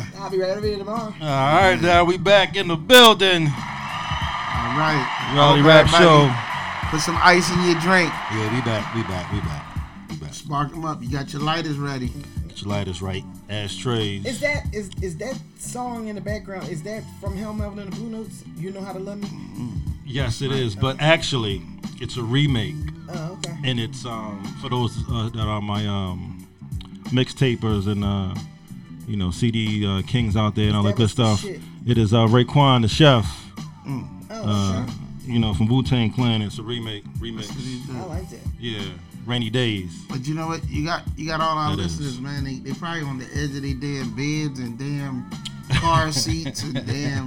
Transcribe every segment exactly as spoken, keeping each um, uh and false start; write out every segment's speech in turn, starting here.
Uh, I'll be ready to be tomorrow. All right, now we back in the building. All right. Raleigh Rap Show. Put some ice in your drink. Yeah, we back, we back, we back. We back. Spark them up. You got your lighters ready. Get your lighters right. Ashtrays. Is that is is that song in the background? Is that from Hell Melvin and the Blue Notes? You Know How to Love Me? Mm-hmm. Yes, it is. But actually, it's a remake. Oh, okay. And it's um for those uh, that are my um mixtapers and uh you know C D uh, kings out there and all that, that good stuff. It is uh Raekwon the Chef. Mm. Oh, uh, sure. You know, from Wu-Tang Clan. It's a remake. Remix. I like that. Yeah. Rainy Days. But you know what? You got you got all our That listeners, is. man. They they probably on the edge of their damn beds and damn car seats and damn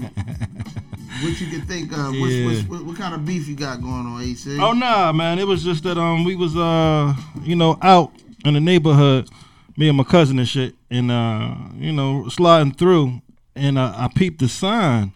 what you could think of. What's, Yeah. what's, what, what kind of beef you got going on, A C? Oh nah, man. It was just that um we was uh you know out in the neighborhood, me and my cousin and shit, and uh you know sliding through, and uh, I peeped the sign,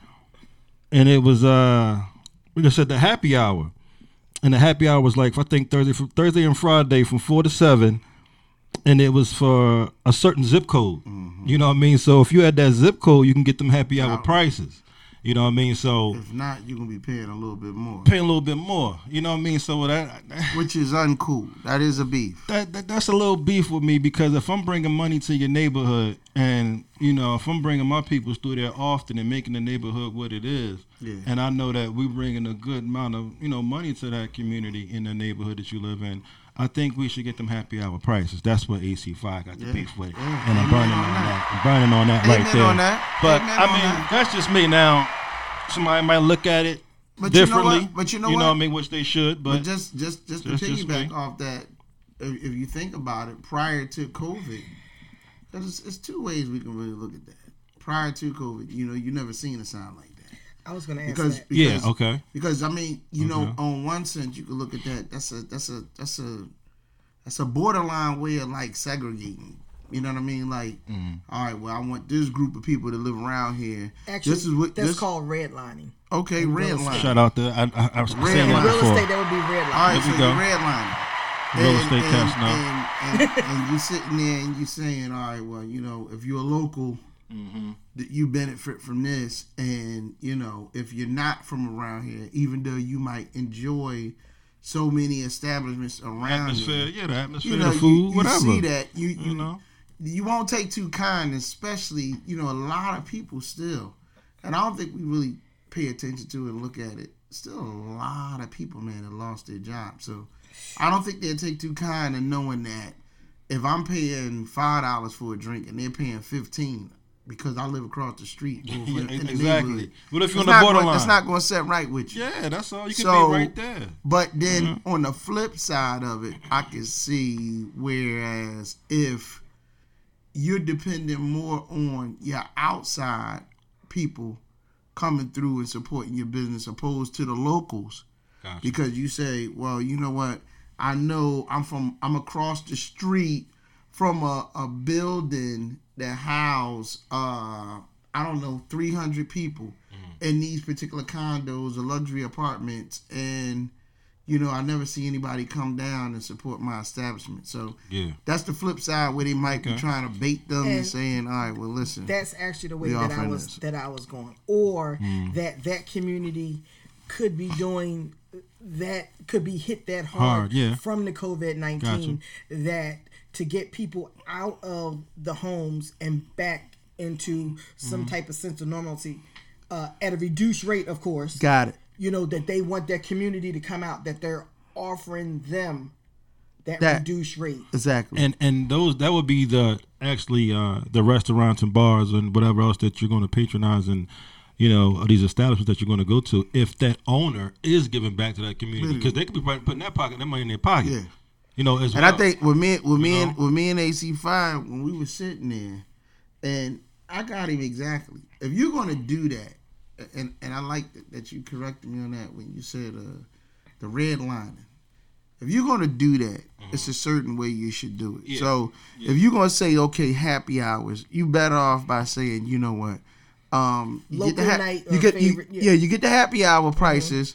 and it was uh we just said the happy hour, and the happy hour was like I think Thursday Thursday and Friday from four to seven, and it was for a certain zip code. Mm-hmm. You know what I mean? So if you had that zip code, you can get them happy hour prices. You know what I mean? So if not, you're gonna be paying a little bit more. Paying a little bit more. You know what I mean? So that, that which is uncool. That is a beef. That, that that's a little beef with me, because if I'm bringing money to your neighborhood, and you know if I'm bringing my people through there often and making the neighborhood what it is, yeah. and I know that we're bringing a good amount of you know money to that community in the neighborhood that you live in, I think we should get them happy hour prices. That's what A C five got the yeah. beef with, yeah. and I'm burning on that. I'm burning on that Amen right there. On that. But Amen I mean, that. that's just me now. Somebody might look at it but differently. You know what? But you know you what? know what I mean, which they should. But, but just just just to piggyback off that, if, if you think about it, prior to COVID, there's it's two ways we can really look at that. Prior to COVID, you know, you never seen a sign like that. I was going to ask because, that. Because, yeah. Okay. Because I mean, you okay. know, on one sense, you could look at that. That's a that's a that's a that's a borderline way of like segregating. You know what I mean? Like, mm. all right, well, I want this group of people to live around here. Actually, this is what that's this, called redlining. Okay, redlining. Shout out to I, I, I was red saying that real before. estate, that would be redlining. All right, there so go. you're redlining. Real and, estate and, cash now. And, and, and, and you sitting there and you saying, all right, well, you know, if you're a local, mm-hmm. that you benefit from this, and you know, if you're not from around here, even though you might enjoy so many establishments around atmosphere, here, yeah, the atmosphere, you know, the food, you, you whatever. see that you you, you know. You won't take too kind, especially, you know, a lot of people still, and I don't think we really pay attention to it and look at it. Still a lot of people, man, that lost their job. So I don't think they'll take too kind in knowing that if I'm paying five dollars for a drink and they're paying fifteen because I live across the street. Yeah, in, in exactly. What if you're that's on the borderline? Going, that's not going to set right with you. Yeah, that's all. You can so, be right there. But then mm-hmm. on the flip side of it, I can see whereas if you're depending more on your outside people coming through and supporting your business opposed to the locals. Gotcha. Because you say, well, you know what? I know I'm from, I'm across the street from a, a building that house, uh, I don't know, three hundred people mm-hmm. in these particular condos or luxury apartments. And, you know, I never see anybody come down and support my establishment. So yeah. that's the flip side where they might okay. be trying to bait them and, and saying, all right, well, listen. That's actually the way that I was this. that I was going. Or mm. that that community could be doing that, could be hit that hard, hard yeah. from the COVID nineteen gotcha. That to get people out of the homes and back into some mm. type of sense of normalcy uh, at a reduced rate, of course. Got it. You know, that they want their community to come out, that they're offering them that, that reduced rate. Exactly. And and those that would be the actually uh, the restaurants and bars and whatever else that you're going to patronize and, you know, these establishments that you're going to go to, if that owner is giving back to that community. Because they could be putting that pocket, that money in their pocket. Yeah. You know, as and well. I think with me, with me, know? and, with me and A C five, when we were sitting there, and I got him exactly. If you're going to do that, And and I like that, that you corrected me on that when you said uh, the red lining. If you're going to do that, mm-hmm. it's a certain way you should do it. Yeah. So yeah. if you're going to say, okay, happy hours, you better off by saying, you know what, um, you Local get the ha- night you get favorite, you, yeah. yeah, you get the happy hour prices, mm-hmm.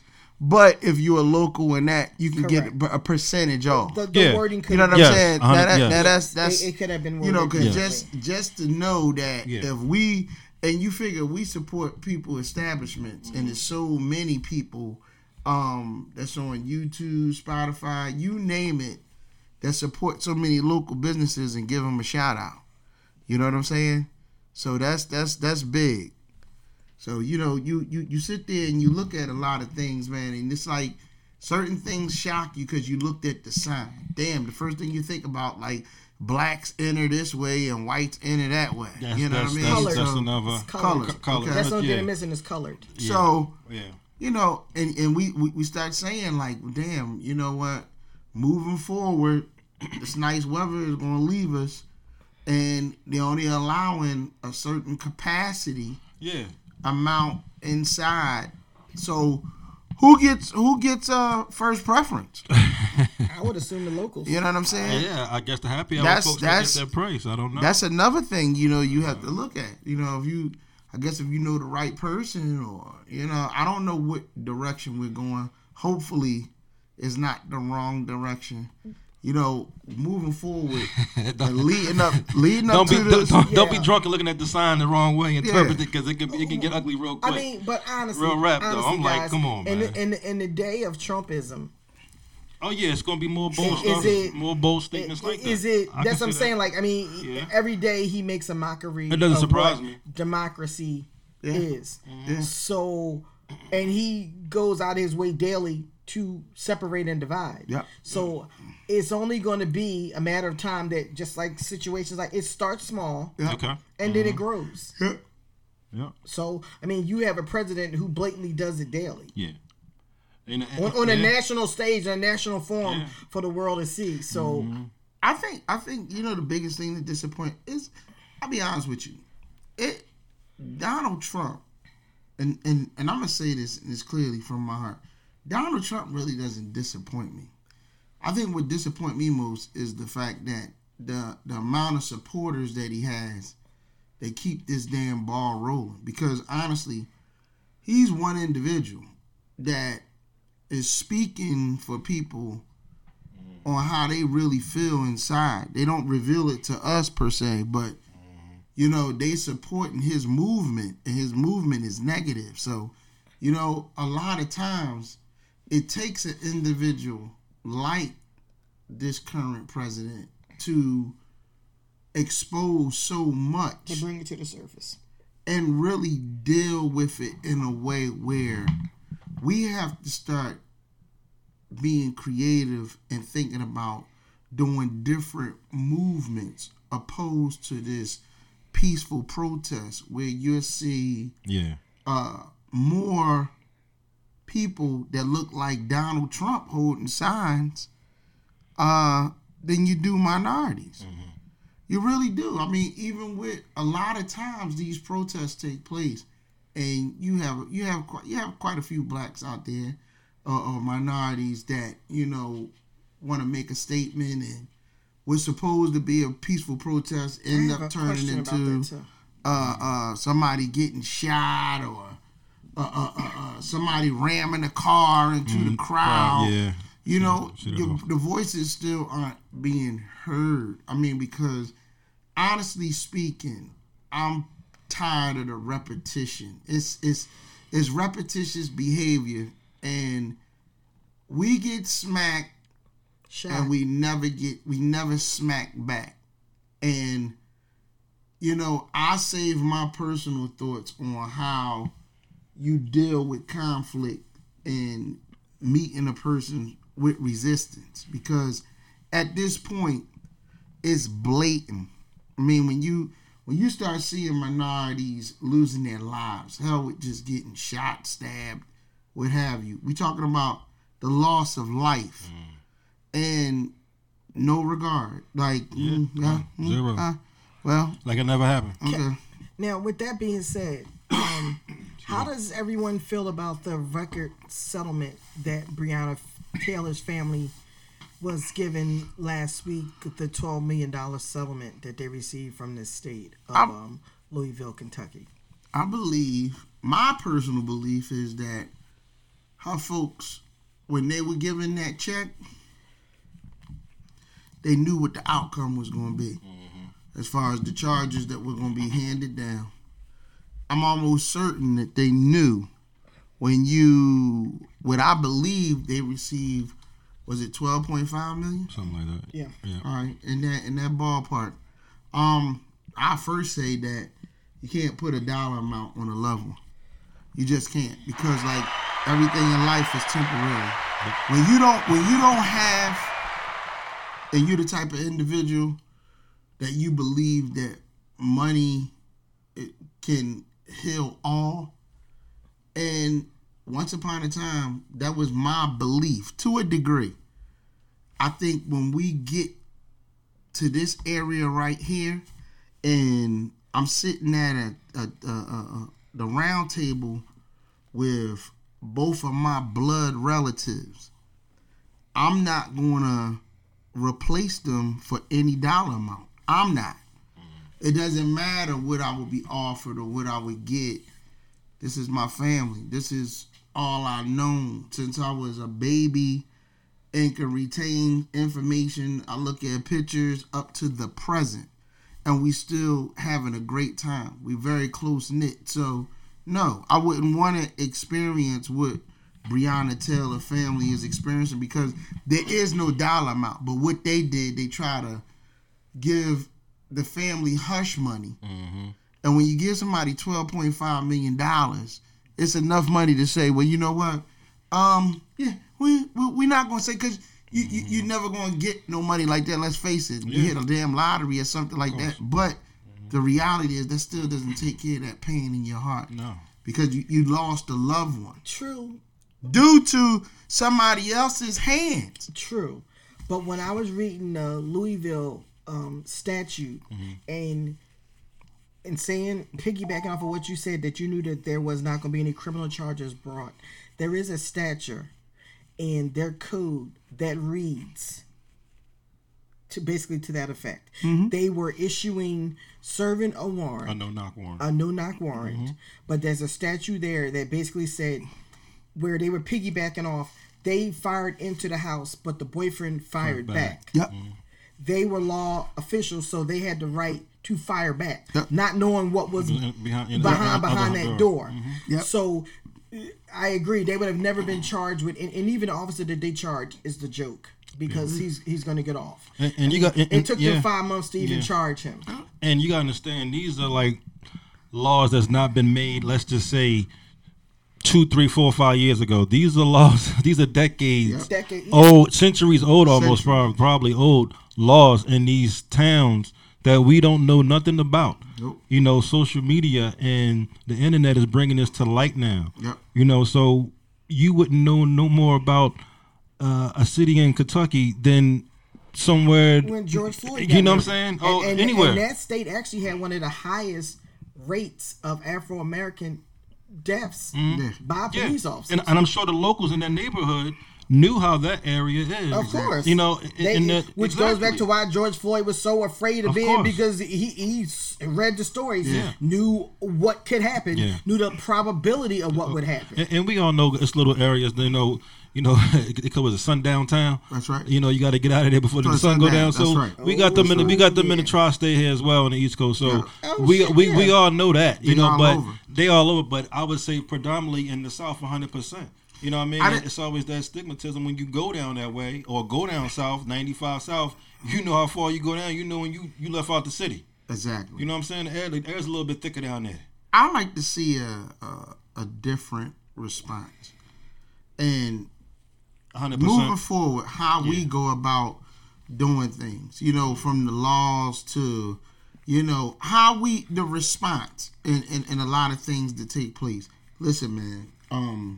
But if you're a local in that, you can Correct. get a percentage off. The, the Yeah. wording could You know what I'm Yes, saying? one hundred Now, that, yeah. now that's that's it, it could have been worded you know because differently. just just to know that Yeah. if we and you figure we support people establishments and there's so many people um, that's on YouTube, Spotify, you name it, that support so many local businesses and give them a shout out. You know what I'm saying? So that's that's that's big. So you know you you you sit there and you look at a lot of things, man, and it's like certain things shock you because you looked at the sign. Damn, the first thing you think about, like, blacks enter this way and whites enter that way. That's, you know that's, what I mean? That's, Colored. that's So- another It's Colors. colored. color. Okay. That's the only yeah. thing they're missing is colored. So, yeah. you know, and, and we, we, we start saying, like, damn, you know what? Moving forward, this nice weather is going to leave us, and they're only allowing a certain capacity Yeah. amount inside. So, who gets who gets uh first preference? I would assume the locals. You know what I'm saying? Yeah, I guess the happy hour That's- folks will that's- get that price. I don't know. That's another thing, you know, you have to look at. You know, if you, I guess if you know the right person, or, you know, I don't know what direction we're going. Hopefully, it's not the wrong direction. You know, moving forward, and leading up, leading up don't be to don't, this. don't, don't be Yeah. drunk and looking at the sign the wrong way, interpret Yeah. it because it can it can get ugly real quick. I mean, but honestly, Real rap, though. honestly, I'm like, guys, come on, in man. The, in, the, in the day of Trumpism, oh yeah, it's gonna be more bold Is stuff, it- more bold statements like that. is it? I That's can what I'm see saying. that. Like, I mean, Yeah. every day he makes a mockery. It doesn't of surprise what me. Democracy Yeah. is. Yeah. So, and he goes out his way daily to separate and divide. Yep. So it's only going to be a matter of time that, just like situations like, it starts small Yeah. Okay. and then it grows. Yeah. Yeah. So I mean, you have a president who blatantly does it daily Yeah. And, on, on a yeah. national stage, a national forum Yeah. for the world to see. So I think I think you know the biggest thing that disappoint is, I'll be honest with you, it Donald Trump, and and and I'm gonna say this and it's clearly from my heart. Donald Trump really doesn't disappoint me. I think what disappoint me most is the fact that the the amount of supporters that he has, they keep this damn ball rolling. Because honestly, he's one individual that is speaking for people on how they really feel inside. They don't reveal it to us per se, but you know, they supporting his movement, and his movement is negative. So, you know, a lot of times it takes an individual like this current president to expose so much they bring it to the surface. and really deal with it in a way where we have to start being creative and thinking about doing different movements opposed to this peaceful protest where you'll see Yeah. uh, more people that look like Donald Trump holding signs uh, than you do minorities. Mm-hmm. You really do. I mean, even with a lot of times these protests take place, and you have you have quite, you have quite a few blacks out there uh, or minorities that you know want to make a statement, and was supposed to be a peaceful protest end I have up a turning question about into that, too. uh, uh, somebody getting shot or uh, uh, uh, uh, somebody ramming a car into the crowd. Yeah. You know, Shit, the, shit, the voices still aren't being heard. I mean, because honestly speaking, I'm tired of the repetition. It's it's it's repetitious behavior, and we get smacked, Shot. and we never get we never smack back. And you know, I save my personal thoughts on how you deal with conflict and meeting a person with resistance, because at this point it's blatant. I mean, when you when you start seeing minorities losing their lives, hell with just getting shot, stabbed, what have you, we talking about the loss of life and no regard, like Yeah. mm, yeah, mm, Zero. uh, well, Like it never happened. okay. Now, with that being said, um, how does everyone feel about the record settlement that Breonna Taylor's family was given last week, the twelve million dollars settlement that they received from the state of I'm- um, Louisville, Kentucky? I believe, my personal belief is that her folks, when they were given that check, they knew what the outcome was going to be. Mm-hmm. As far as the charges that were going to be handed down. I'm almost certain that they knew when you, what I believe they received, was it twelve point five million? Something like that. Yeah. yeah. All right, in that in that ballpark. Um, I first say that you can't put a dollar amount on a loved one. You just can't, because like everything in life is temporary. When you don't, when you don't have, and you're the type of individual that you believe that money it can heal all, and once upon a time that was my belief to a degree. I think when we get to this area right here, and I'm sitting at a, a, a, a, the round table with both of my blood relatives, I'm not gonna replace them for any dollar amount. I'm not. It doesn't matter what I would be offered or what I would get. This is my family. This is all I've known since I was a baby and can retain information. I look at pictures up to the present, and we still having a great time. We very close knit. So no, I wouldn't want to experience what Breonna Taylor family is experiencing, because there is no dollar amount. But what they did, they try to give the family hush money. Mm-hmm. And when you give somebody twelve point five million dollars, it's enough money to say, well, you know what? Um, yeah, we, we, we're not going to say, because you, you, you're never going to get no money like that. Let's face it. You Yeah. hit a damn lottery or something like that. But the reality is that still doesn't take care of that pain in your heart. No. Because you, you lost a loved one. True. Due to somebody else's hands. True. But when I was reading the Louisville um, statute mm-hmm. and and saying, piggybacking off of what you said, that you knew that there was not going to be any criminal charges brought, there is a statute in their code that reads to basically to that effect. Mm-hmm. They were issuing, serving a warrant. A no-knock warrant. A no-knock warrant. Mm-hmm. But there's a statute there that basically said, where they were piggybacking off, they fired into the house, but the boyfriend fired back. back. Yep. Mm-hmm. They were law officials, so they had the right to fire back, yep. not knowing what was behind behind, behind, behind that door. door. Mm-hmm. Yep. So I agree, they would have never been charged with, and, and even the officer that they charged is the joke, because mm-hmm. he's he's going to get off. And, and you got and, it took yeah, them five months to even yeah. charge him. And you got to understand, these are like laws that's not been made, let's just say, two, three, four, five years ago. These are laws. These are decades, yep. Decade, yeah. old, centuries old, almost Century. probably old laws in these towns that we don't know nothing about. Nope. You know, social media and the internet is bringing this to light now. Yep. You know, so you wouldn't know no more about uh, a city in Kentucky than somewhere. When George Floyd, you know got what I'm saying? Oh, and, and, anywhere. And that state actually had one of the highest rates of Afro-American deaths mm-hmm. by police yeah. officers. And, and I'm sure the locals in that neighborhood knew how that area is. Of course. You know, they, in that, which exactly. goes back to why George Floyd was so afraid of, of being, course. because he, he read the stories, yeah. knew what could happen, yeah. knew the probability of what would happen. And, and we all know it's little areas, you know, you know, it was a sundown town. That's right. You know, you got to get out of there before the sun go down. That's so right. we got them in the, we got them yeah. in the tri-state here as well on the East Coast. So yeah. oh, we shit, we, yeah. we all know that, you they know, but over. they all over. But I would say predominantly in the South, one hundred percent. You know what I mean? I it's always that stigmatism when you go down that way or go down south, ninety-five south. You know how far you go down. You know when you, you left out the city. Exactly. You know what I'm saying? The air, the air's a little bit thicker down there. I like to see a a, a different response, and one hundred percent. moving forward, how yeah. we go about doing things. You know, from the laws to, you know, how we the response and and, and a lot of things that take place. Listen, man. Um,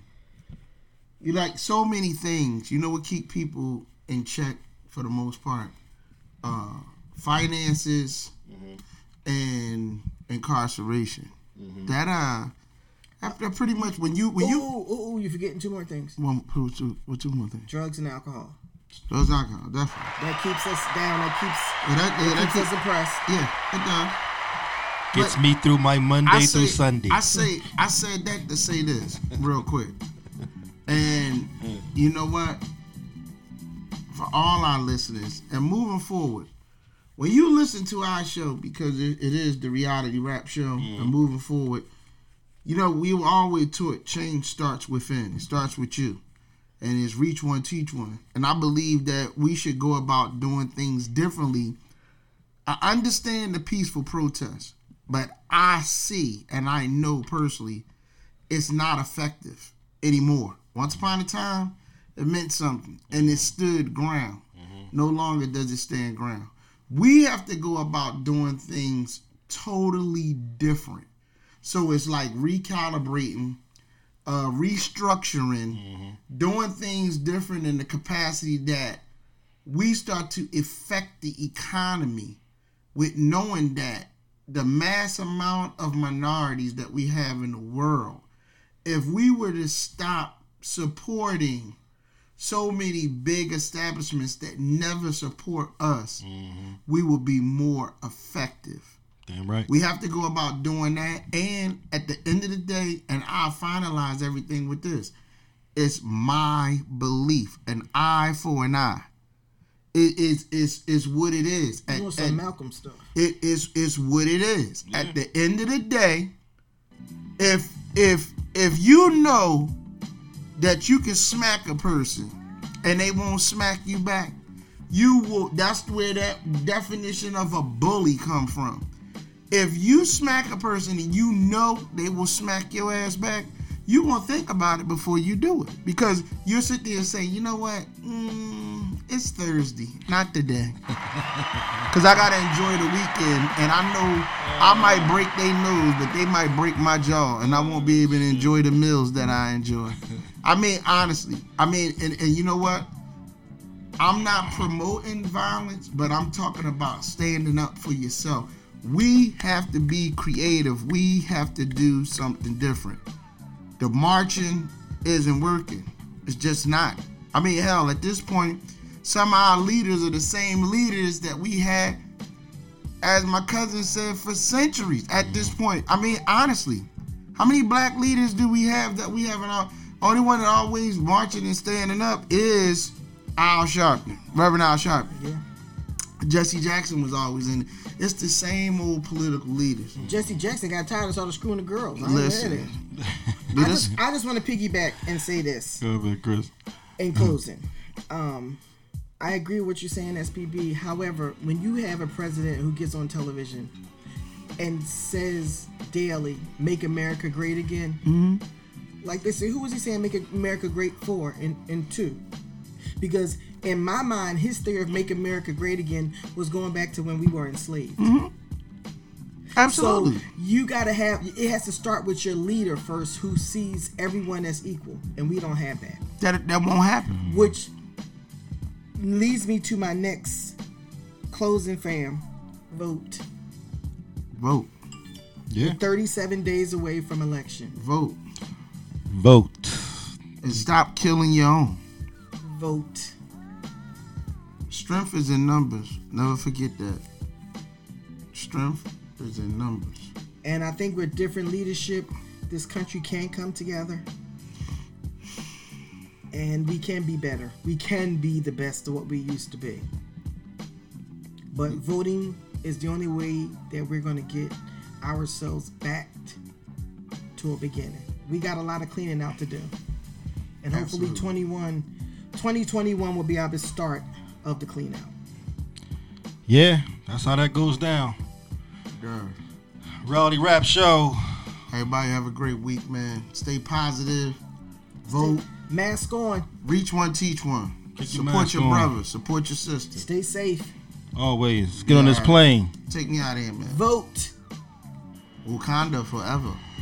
you like so many things. You know what keep people in check for the most part? Uh, finances mm-hmm. and incarceration. Mm-hmm. That uh, after pretty much when you when ooh, you ooh, ooh, you're forgetting two more things. One, what two, what two more things? Drugs and alcohol. Drugs and alcohol, definitely. That keeps us down. That keeps yeah, that, yeah, that that keeps keep, us impressed. Yeah, it does. Gets But me through my Monday I say, through Sunday. I say I said that to say this real quick. And you know what? For all our listeners, and moving forward, when you listen to our show, because it, it is the reality rap show, mm. and moving forward, you know, we were always taught change starts within. It starts with you. And it's reach one, teach one. And I believe that we should go about doing things differently. I understand the peaceful protest, but I see and I know personally it's not effective anymore. Once upon a time, it meant something, and it stood ground. Mm-hmm. No longer does it stand ground. We have to go about doing things totally different. So it's like recalibrating, uh, restructuring, mm-hmm. doing things different in the capacity that we start to affect the economy with knowing that the mass amount of minorities that we have in the world, if we were to stop supporting so many big establishments that never support us, mm-hmm. we will be more effective. Damn right. We have to go about doing that. And at the end of the day, and I'll finalize everything with this, it's my belief, an eye for an eye. It is it's, it's what it is. You know some Malcolm stuff. It is it's what it is. Yeah. At the end of the day, if if if you know that you can smack a person and they won't smack you back, you will. That's where that definition of a bully come from. If you smack a person and you know they will smack your ass back, you won't think about it before you do it, because you'll sit there and say, you know what, mm, it's Thursday, not today, because I gotta enjoy the weekend, and I know I might break their nose, but they might break my jaw, and I won't be able to enjoy the meals that I enjoy. I mean, honestly, I mean, and, and you know what? I'm not promoting violence, but I'm talking about standing up for yourself. We have to be creative. We have to do something different. The marching isn't working. It's just not. I mean, hell, at this point, some of our leaders are the same leaders that we had, as my cousin said, for centuries at this point. I mean, honestly, how many black leaders do we have that we have in our... Only one that always marching and standing up is Al Sharpton, Reverend Al Sharpton. Yeah. Jesse Jackson was always in it. It's the same old political leaders. Jesse Jackson got tired of all the screwing the girls. I Listen. I just, I just want to piggyback and say this. Go ahead, Chris. In closing, um, I agree with what you're saying, S P B. However, when you have a president who gets on television and says daily, "Make America Great Again," mm-hmm. like they say, who was he saying "Make America Great" for? In in two, because in my mind, his theory of "Make America Great Again" was going back to when we were enslaved. Mm-hmm. Absolutely. So you gotta have. It has to start with your leader first, who sees everyone as equal, and we don't have that. That that won't happen. Which leads me to my next closing, fam. Vote. Vote. Yeah. We're thirty-seven days away from election. Vote. Vote. And stop killing your own. Vote. Strength is in numbers. Never forget that. Strength is in numbers. And I think with different leadership, this country can come together. And we can be better. We can be the best of what we used to be. But voting is the only way that we're going to get ourselves back to a beginning. We got a lot of cleaning out to do. And hopefully twenty-one, twenty twenty-one will be our start of the clean out. Yeah, that's how that goes down. Yeah. Reality Rap Show. Everybody have a great week, man. Stay positive. Vote. Stay, mask on. Reach one, teach one. Your support your on. brother. Support your sister. Stay safe. Always. Get yeah. on this plane. Take me out of here, man. Vote. Wakanda forever.